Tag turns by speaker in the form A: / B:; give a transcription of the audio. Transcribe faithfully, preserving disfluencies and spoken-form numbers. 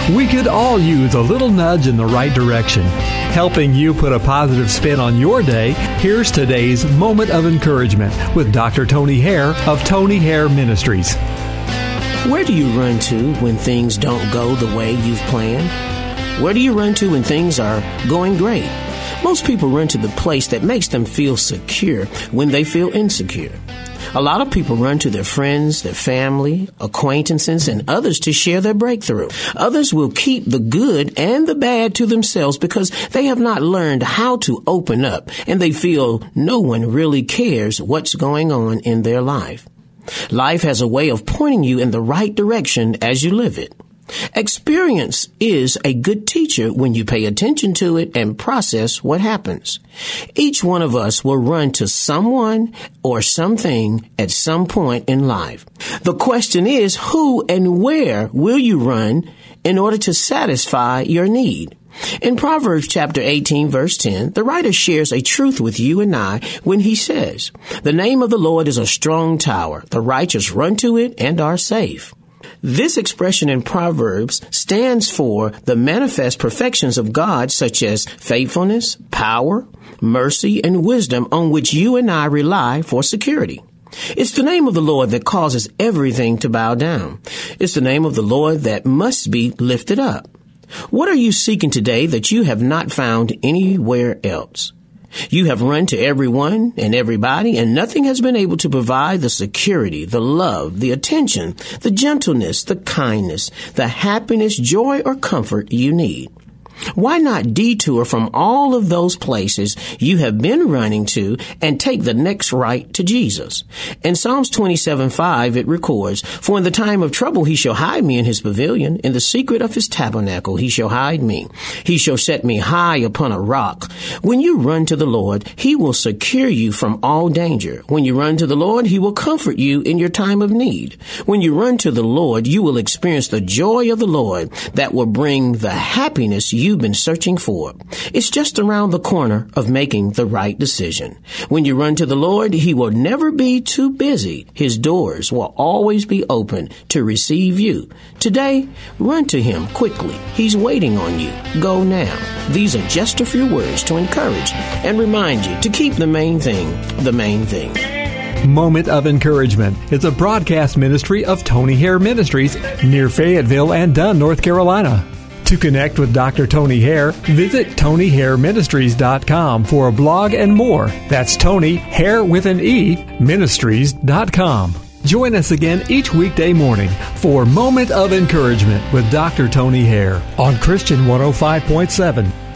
A: We could all use a little nudge in the right direction. Helping you put a positive spin on your day, here's today's Moment of Encouragement with Doctor Tony Hare of Tony Hare Ministries.
B: Where do you run to when things don't go the way you've planned? Where do you run to when things are going great? Most people run to the place that makes them feel secure when they feel insecure. A lot of people run to their friends, their family, acquaintances, and others to share their breakthrough. Others will keep the good and the bad to themselves because they have not learned how to open up, and they feel no one really cares what's going on in their life. Life has a way of pointing you in the right direction as you live it. Experience is a good teacher when you pay attention to it and process what happens. Each one of us will run to someone or something at some point in life. The question is, who and where will you run in order to satisfy your need? In Proverbs chapter eighteen, verse ten, the writer shares a truth with you and I when he says, "The name of the Lord is a strong tower. The righteous run to it and are safe." This expression in Proverbs stands for the manifest perfections of God, such as faithfulness, power, mercy, and wisdom on which you and I rely for security. It's the name of the Lord that causes everything to bow down. It's the name of the Lord that must be lifted up. What are you seeking today that you have not found anywhere else? You have run to everyone and everybody, and nothing has been able to provide the security, the love, the attention, the gentleness, the kindness, the happiness, joy, or comfort you need. Why not detour from all of those places you have been running to and take the next right to Jesus? In Psalms twenty-seven five, it records, "For in the time of trouble he shall hide me in his pavilion. In the secret of his tabernacle he shall hide me. He shall set me high upon a rock." When you run to the Lord, he will secure you from all danger. When you run to the Lord, he will comfort you in your time of need. When you run to the Lord, you will experience the joy of the Lord that will bring the happiness you you've been searching for. It's just around the corner of making the right decision. When you run to the Lord, he will never be too busy. His doors will always be open to receive you. Today, run to him quickly. He's waiting on you. Go now. These are just a few words to encourage and remind you to keep the main thing the main thing.
A: Moment of Encouragement is a broadcast ministry of Tony Hare Ministries near Fayetteville and Dunn, North Carolina. To connect with Doctor Tony Hare, visit Tony Hare Ministries dot com for a blog and more. That's Tony, Hare with an E, Ministries dot com. Join us again each weekday morning for Moment of Encouragement with Doctor Tony Hare on Christian one oh five point seven.